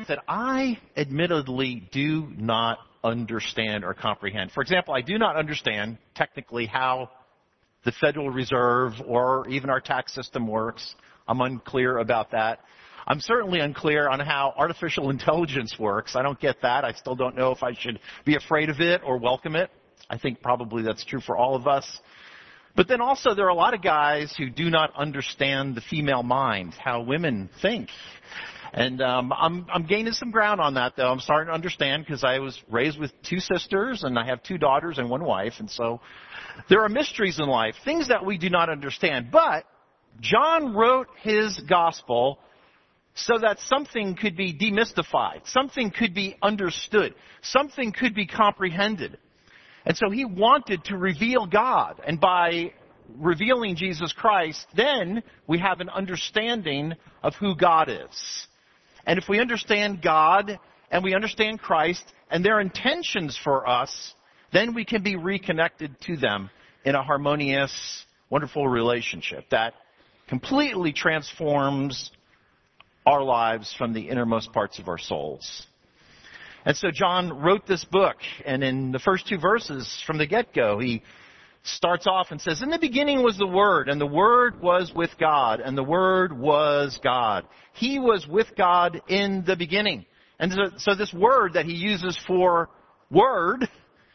that I admittedly do not understand or comprehend. For example, I do not understand technically how the Federal Reserve or even our tax system works. I'm unclear about that. I'm certainly unclear on how artificial intelligence works. I don't get that. I still don't know if I should be afraid of it or welcome it. I think probably that's true for all of us. But then also there are a lot of guys who do not understand the female mind, how women think. And I'm gaining some ground on that, though. I'm starting to understand because I was raised with 2 sisters and I have 2 daughters and 1 wife. And so there are mysteries in life, things that we do not understand. But John wrote his gospel so that something could be demystified, something could be understood, something could be comprehended. And so he wanted to reveal God. And by revealing Jesus Christ, then we have an understanding of who God is. And if we understand God and we understand Christ and their intentions for us, then we can be reconnected to them in a harmonious, wonderful relationship that completely transforms our lives from the innermost parts of our souls. And so John wrote this book, and in the first 2 verses from the get-go, he starts off and says, "In the beginning was the Word, and the Word was with God, and the Word was God. He was with God in the beginning." And so this word that he uses for word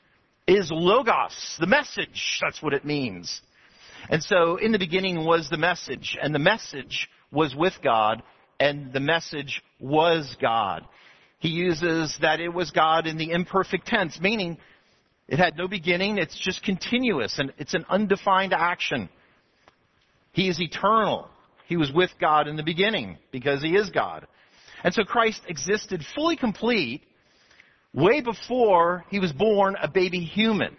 is logos, the message. That's what it means. And so in the beginning was the message, and the message was with God, and the message was God. He uses that it was God in the imperfect tense, meaning it had no beginning, it's just continuous, and it's an undefined action. He is eternal. He was with God in the beginning because he is God. And so Christ existed fully complete way before he was born a baby human.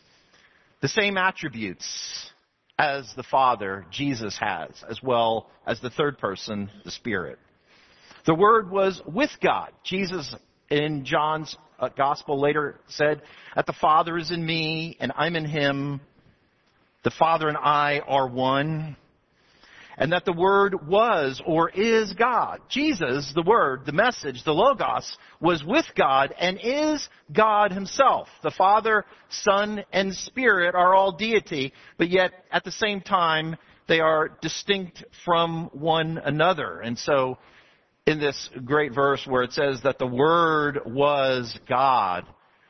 The same attributes as the Father, Jesus has, as well as the third person, the Spirit. The Word was with God. Jesus, in John's Gospel, later said, "That the Father is in me, and I'm in him. The Father and I are one." And that the Word was or is God. Jesus, the Word, the message, the Logos, was with God and is God himself. The Father, Son, and Spirit are all deity, but yet at the same time they are distinct from one another. And so in this great verse where it says that the Word was God,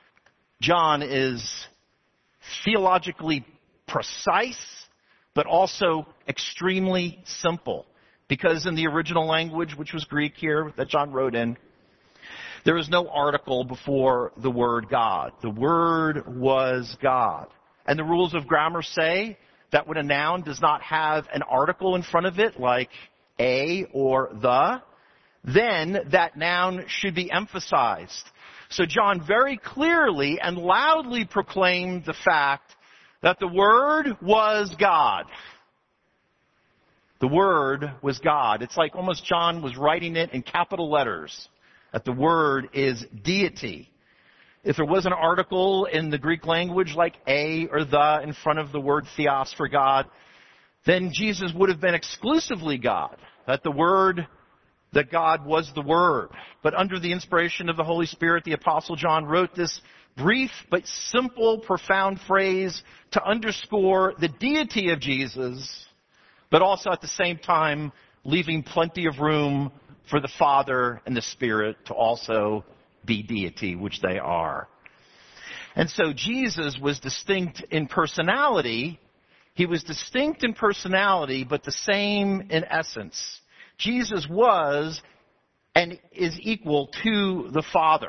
John is theologically precise, but also extremely simple. Because in the original language, which was Greek here, that John wrote in, there is no article before the word God. The Word was God. And the rules of grammar say that when a noun does not have an article in front of it, like a or the, then that noun should be emphasized. So John very clearly and loudly proclaimed the fact that the Word was God. The Word was God. It's like almost John was writing it in capital letters, that the Word is deity. If there was an article in the Greek language like a or the in front of the word theos for God, then Jesus would have been exclusively God. That the Word, that God was the Word. But under the inspiration of the Holy Spirit, the Apostle John wrote this brief but simple, profound phrase to underscore the deity of Jesus, but also at the same time leaving plenty of room for the Father and the Spirit to also be deity, which they are. And so Jesus was distinct in personality. He was distinct in personality, but the same in essence. Jesus was and is equal to the Father.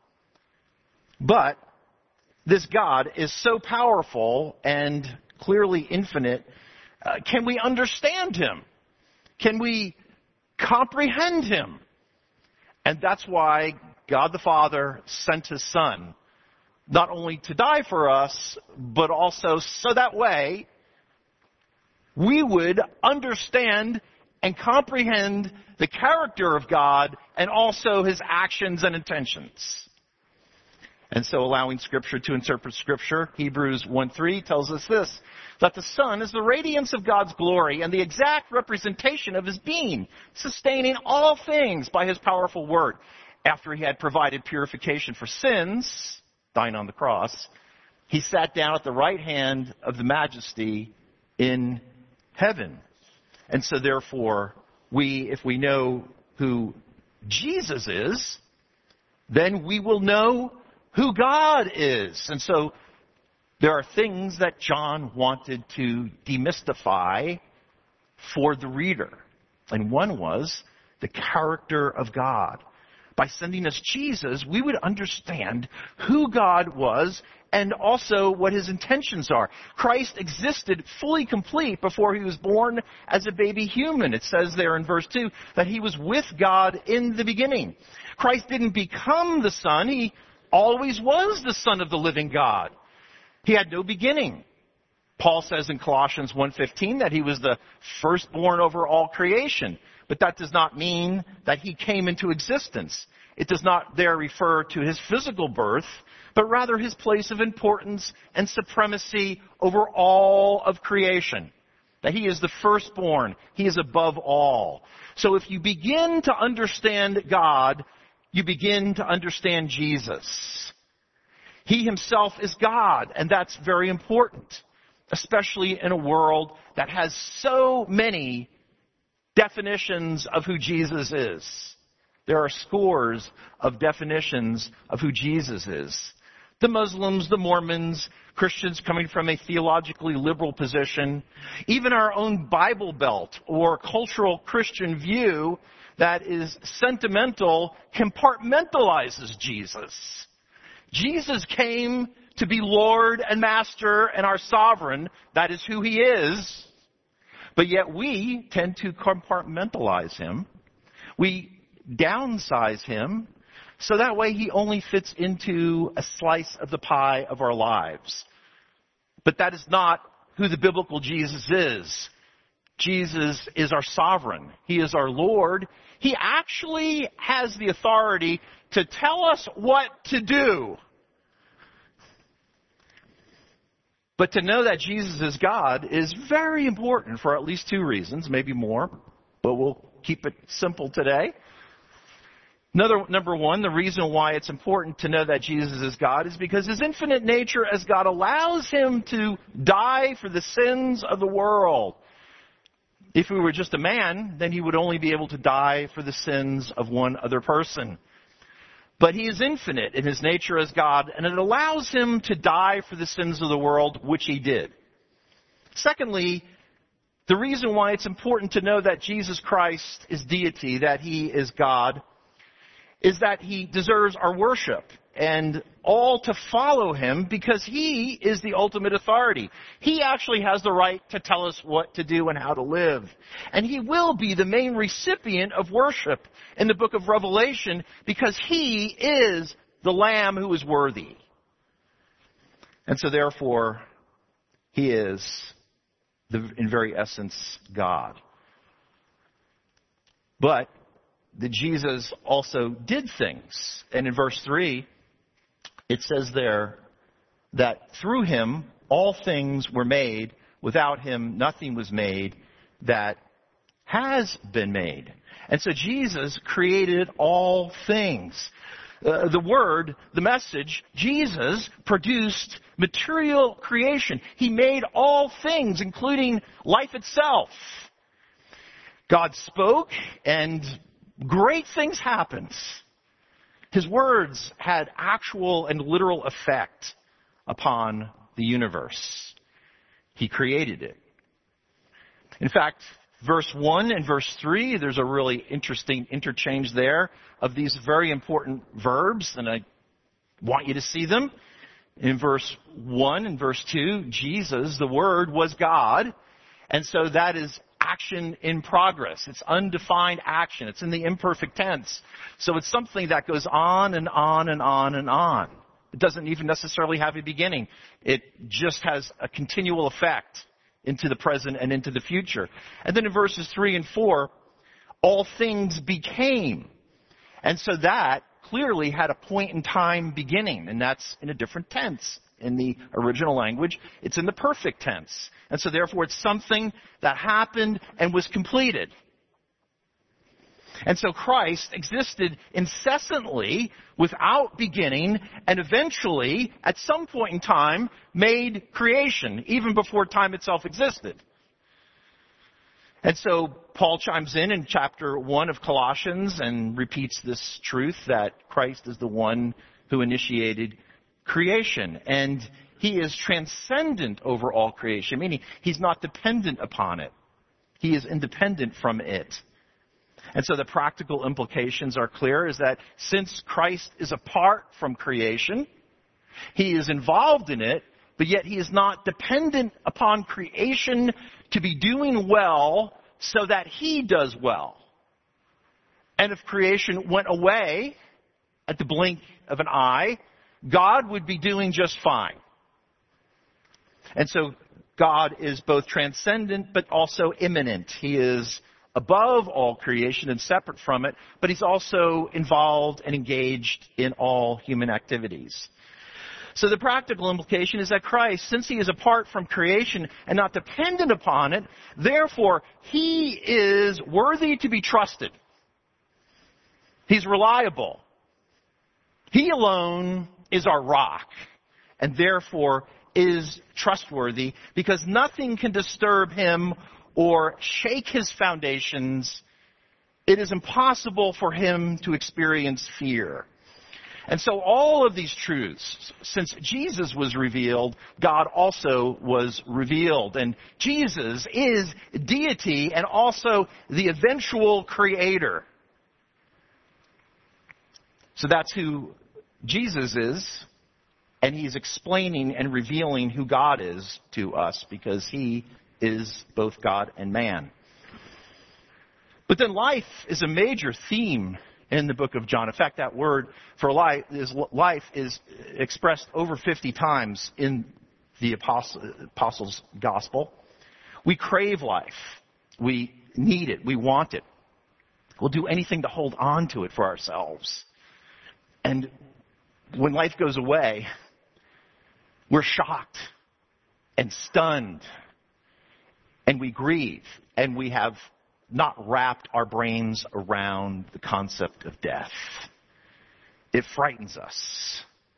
But this God is so powerful and clearly infinite. Can we understand him? Can we comprehend him? And that's why God the Father sent his Son, not only to die for us, but also so that way we would understand and comprehend the character of God and also his actions and intentions. And so allowing Scripture to interpret Scripture, Hebrews 1:3 tells us this, that the Son is the radiance of God's glory and the exact representation of his being, sustaining all things by his powerful word. after he had provided purification for sins, dying on the cross, he sat down at the right hand of the Majesty in heaven. And so therefore, if we know who Jesus is, then we will know who God is. And so there are things that John wanted to demystify for the reader. And one was the character of God. By sending us Jesus, we would understand who God was and also what his intentions are. Christ existed fully complete before he was born as a baby human. It says there in verse 2 that he was with God in the beginning. Christ didn't become the Son. He always was the Son of the living God. He had no beginning. Paul says in Colossians 1:15 that he was the firstborn over all creation. But that does not mean that he came into existence. It does not there refer to his physical birth, but rather his place of importance and supremacy over all of creation. That he is the firstborn. He is above all. So if you begin to understand God, you begin to understand Jesus. He himself is God, and that's very important, especially in a world that has so many definitions of who Jesus is. There are scores of definitions of who Jesus is. The Muslims, the Mormons, Christians coming from a theologically liberal position, even our own Bible Belt or cultural Christian view that is sentimental compartmentalizes Jesus. Jesus came to be Lord and Master and our sovereign. That is who he is. But yet we tend to compartmentalize him. We downsize him so that way he only fits into a slice of the pie of our lives. But that is not who the biblical Jesus is. Jesus is our sovereign. He is our Lord. He actually has the authority to tell us what to do. But to know that Jesus is God is very important for at least two reasons, maybe more, but we'll keep it simple today. Number one, the reason why it's important to know that Jesus is God is because his infinite nature as God allows him to die for the sins of the world. If he were just a man, then he would only be able to die for the sins of one other person. But he is infinite in his nature as God, and it allows him to die for the sins of the world, which he did. Secondly, the reason why it's important to know that Jesus Christ is deity, that he is God, is that he deserves our worship and all to follow him because he is the ultimate authority. He actually has the right to tell us what to do and how to live. And he will be the main recipient of worship in the book of Revelation because he is the Lamb who is worthy. And so therefore, he is, in very essence, God. But that Jesus also did things. And in verse 3, it says there that through him all things were made. Without him nothing was made that has been made. And so Jesus created all things. The word, the message, Jesus produced material creation. He made all things, including life itself. God spoke and great things happened. His words had actual and literal effect upon the universe. He created it. In fact, verse 1 and verse 3, there's a really interesting interchange there of these very important verbs, and I want you to see them. In verse 1 and verse 2, Jesus, the Word, was God, and so that is action in progress. It's undefined action. It's in the imperfect tense. So it's something that goes on and on and on and on. It doesn't even necessarily have a beginning. It just has a continual effect into the present and into the future. And then in verses 3 and 4, all things became. And so that clearly had a point in time beginning, and that's in a different tense. In the original language, it's in the perfect tense. And so therefore it's something that happened and was completed. And so Christ existed incessantly without beginning and eventually, at some point in time, made creation, even before time itself existed. And so Paul chimes in chapter 1 of Colossians and repeats this truth that Christ is the one who initiated creation. And he is transcendent over all creation, meaning he's not dependent upon it. He is independent from it. And so the practical implications are clear, is that since Christ is apart from creation, he is involved in it, but yet he is not dependent upon creation to be doing well so that he does well. And if creation went away at the blink of an eye, God would be doing just fine. And so God is both transcendent but also immanent. He is above all creation and separate from it, but he's also involved and engaged in all human activities. So the practical implication is that Christ, since he is apart from creation and not dependent upon it, therefore he is worthy to be trusted. He's reliable. He alone is our rock, and therefore is trustworthy, because nothing can disturb him or shake his foundations. It is impossible for him to experience fear. And so all of these truths, since Jesus was revealed, God also was revealed. And Jesus is deity and also the eventual creator. So that's who Jesus is. And he's explaining and revealing who God is to us, because he is both God and man. But then life is a major theme in the book of John. In fact, that word for life is expressed over 50 times in the Apostles' Gospel. We crave life. We need it. We want it. We'll do anything to hold on to it for ourselves. And when life goes away, we're shocked and stunned, and we grieve, and we have not wrapped our brains around the concept of death. It frightens us.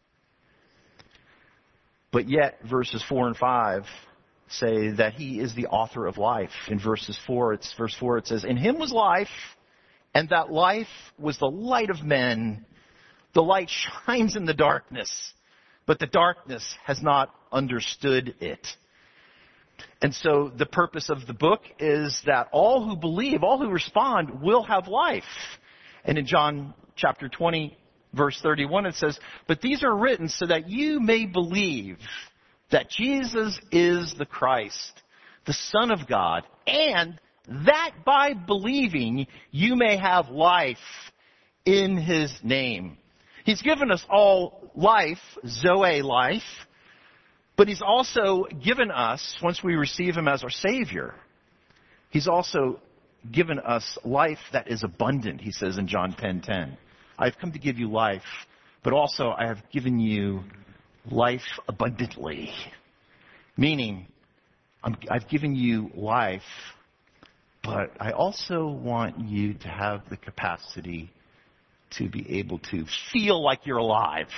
But yet, verses 4 and 5 say that he is the author of life. In verse 4, it says, "In him was life, and that life was the light of men. The light shines in the darkness, but the darkness has not understood it." And so the purpose of the book is that all who believe, all who respond, will have life. And in John chapter 20, verse 31, it says, "But these are written so that you may believe that Jesus is the Christ, the Son of God, and that by believing you may have life in his name." He's given us all life, Zoe life, but he's also given us, once we receive him as our Savior, he's also given us life that is abundant, he says in John 10:10. "I've come to give you life, but also I have given you life abundantly." Meaning, I've given you life, but I also want you to have the capacity to be able to feel like you're alive.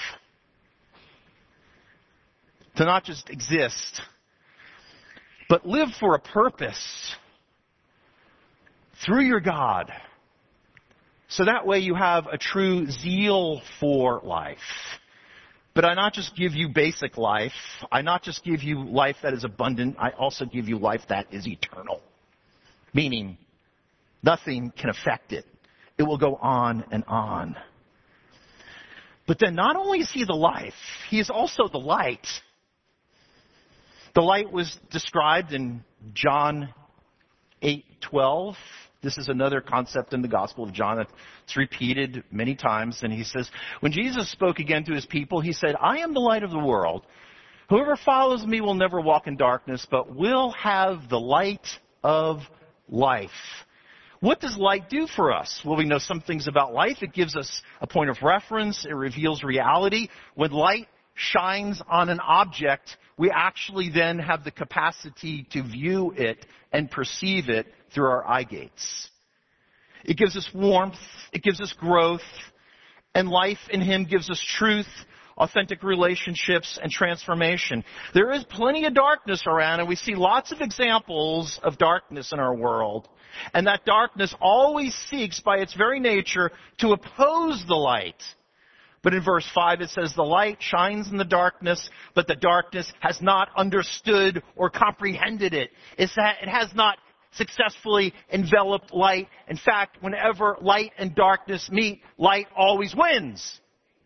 To not just exist, but live for a purpose through your God. So that way you have a true zeal for life. But I not just give you basic life. I not just give you life that is abundant. I also give you life that is eternal. Meaning, nothing can affect it. It will go on and on. But then not only is he the life, he is also the light. The light was described in John 8:12. This is another concept in the Gospel of John that's repeated many times. And he says, when Jesus spoke again to his people, he said, "I am the light of the world. Whoever follows me will never walk in darkness, but will have the light of life." What does light do for us? Well, we know some things about life. It gives us a point of reference. It reveals reality. When light shines on an object, we actually then have the capacity to view it and perceive it through our eye gates. It gives us warmth. It gives us growth. And life in Him gives us truth, authentic relationships, and transformation. There is plenty of darkness around, and we see lots of examples of darkness in our world. And that darkness always seeks, by its very nature, to oppose the light. But in verse 5 it says, the light shines in the darkness, but the darkness has not understood or comprehended it. It's that it has not successfully enveloped light. In fact, whenever light and darkness meet, light always wins.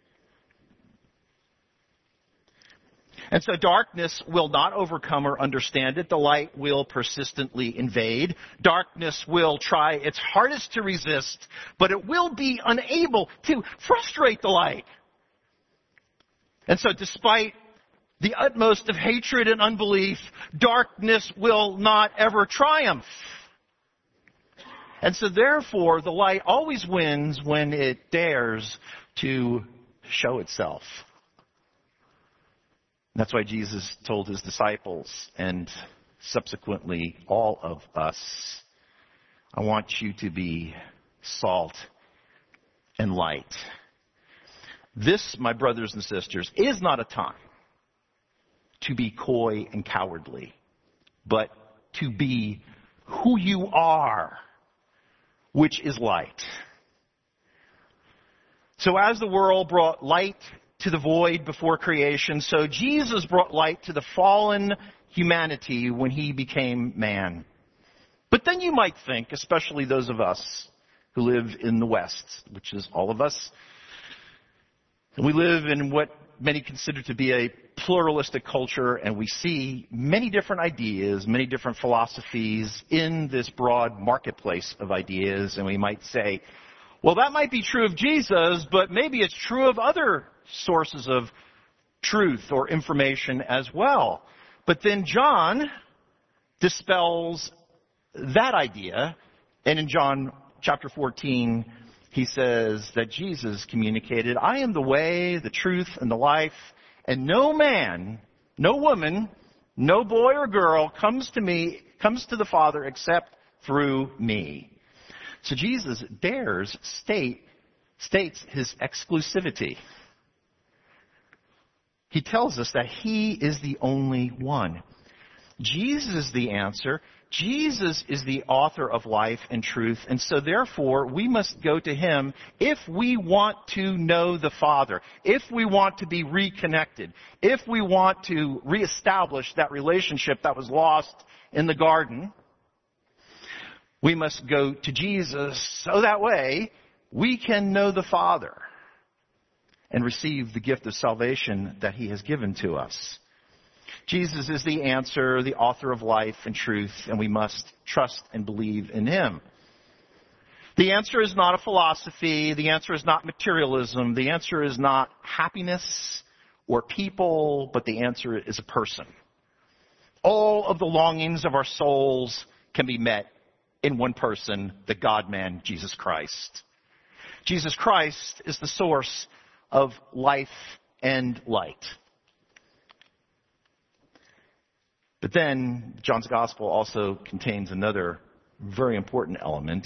And so darkness will not overcome or understand it. The light will persistently invade. Darkness will try its hardest to resist, but it will be unable to frustrate the light. And so despite the utmost of hatred and unbelief, darkness will not ever triumph. And so therefore, the light always wins when it dares to show itself. That's why Jesus told His disciples, and subsequently all of us, I want you to be salt and light. This, my brothers and sisters, is not a time to be coy and cowardly, but to be who you are, which is light. So as the world brought light to the void before creation, so Jesus brought light to the fallen humanity when He became man. But then you might think, especially those of us who live in the West, which is all of us, and we live in what many consider to be a pluralistic culture, and we see many different ideas, many different philosophies in this broad marketplace of ideas, and we might say, well, that might be true of Jesus, but maybe it's true of other sources of truth or information as well. But then John dispels that idea, and in John chapter 14, he says that Jesus communicated, I am the way, the truth, and the life, and no man, no woman, no boy or girl comes to the Father except through me. So Jesus states His exclusivity. He tells us that He is the only one. Jesus is the answer. Jesus is the author of life and truth, and so therefore we must go to Him if we want to know the Father, if we want to be reconnected, if we want to reestablish that relationship that was lost in the garden. We must go to Jesus so that way we can know the Father and receive the gift of salvation that He has given to us. Jesus is the answer, the author of life and truth, and we must trust and believe in Him. The answer is not a philosophy. The answer is not materialism. The answer is not happiness or people, but the answer is a person. All of the longings of our souls can be met in one person, the God-man, Jesus Christ. Jesus Christ is the source of life and light. But then John's Gospel also contains another very important element.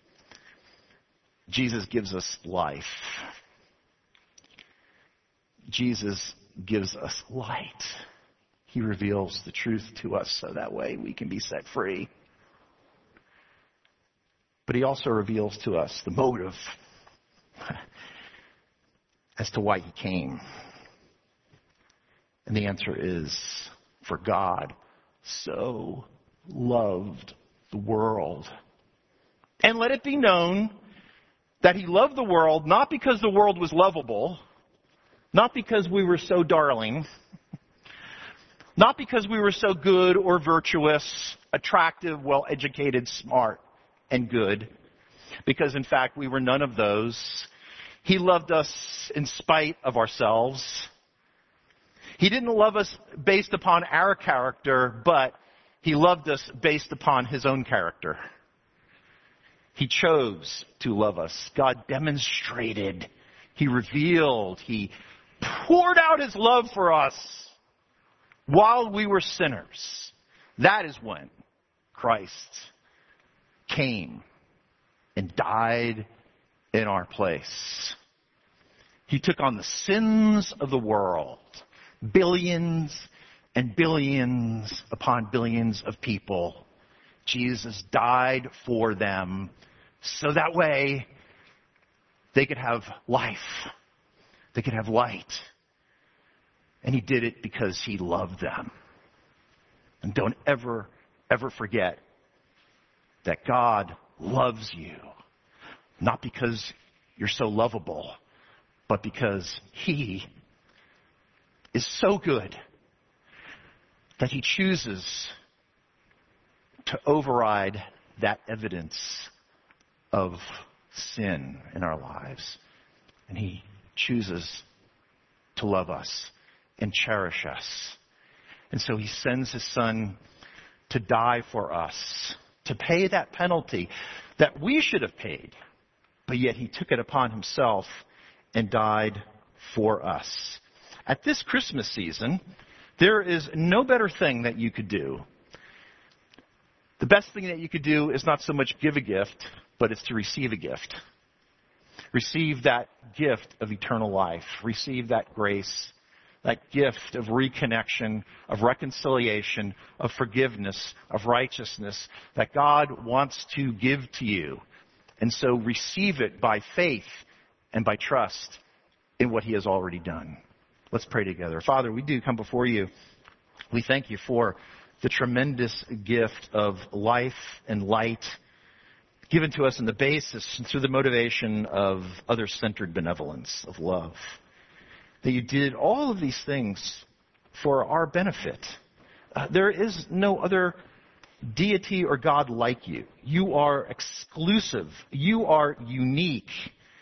Jesus gives us life. Jesus gives us light. He reveals the truth to us so that way we can be set free. But He also reveals to us the motive as to why He came. And the answer is, for God so loved the world. And let it be known that He loved the world not because the world was lovable, not because we were so darling, not because we were so good or virtuous, attractive, well-educated, smart, and good, because in fact we were none of those. He loved us in spite of ourselves. He didn't love us based upon our character, but He loved us based upon His own character. He chose to love us. God demonstrated, He revealed, He poured out His love for us while we were sinners. That is when Christ came and died in our place. He took on the sins of the world. Billions and billions upon billions of people. Jesus died for them so that way they could have life. They could have light. And he did it because he loved them. And don't ever, ever forget that God loves you. Not because you're so lovable, but because he is so good that he chooses to override that evidence of sin in our lives. And he chooses to love us and cherish us. And so he sends his son to die for us, to pay that penalty that we should have paid. But yet he took it upon himself and died for us. At this Christmas season, there is no better thing that you could do. The best thing that you could do is not so much give a gift, but it's to receive a gift. Receive that gift of eternal life. Receive that grace, that gift of reconnection, of reconciliation, of forgiveness, of righteousness that God wants to give to you. And so receive it by faith and by trust in what he has already done. Let's pray together. Father, we do come before you. We thank you for the tremendous gift of life and light given to us in the basis and through the motivation of other-centered benevolence, of love. That you did all of these things for our benefit. There is no other deity or God like you. You are exclusive. You are unique.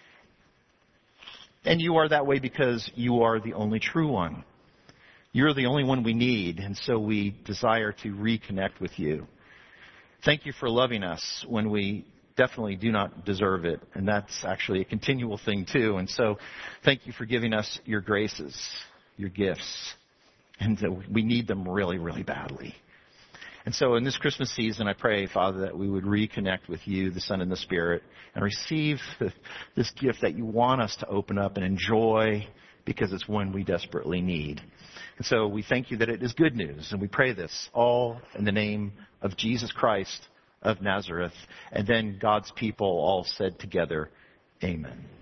And you are that way because you are the only true one. You're the only one we need, and so we desire to reconnect with you. Thank you for loving us when we definitely do not deserve it, and that's actually a continual thing too. And so thank you for giving us your graces, your gifts, and we need them really, really badly. And so in this Christmas season, I pray, Father, that we would reconnect with you, the Son and the Spirit, and receive this gift that you want us to open up and enjoy because it's one we desperately need. And so we thank you that it is good news, and we pray this all in the name of Jesus Christ of Nazareth. And then God's people all said together, Amen.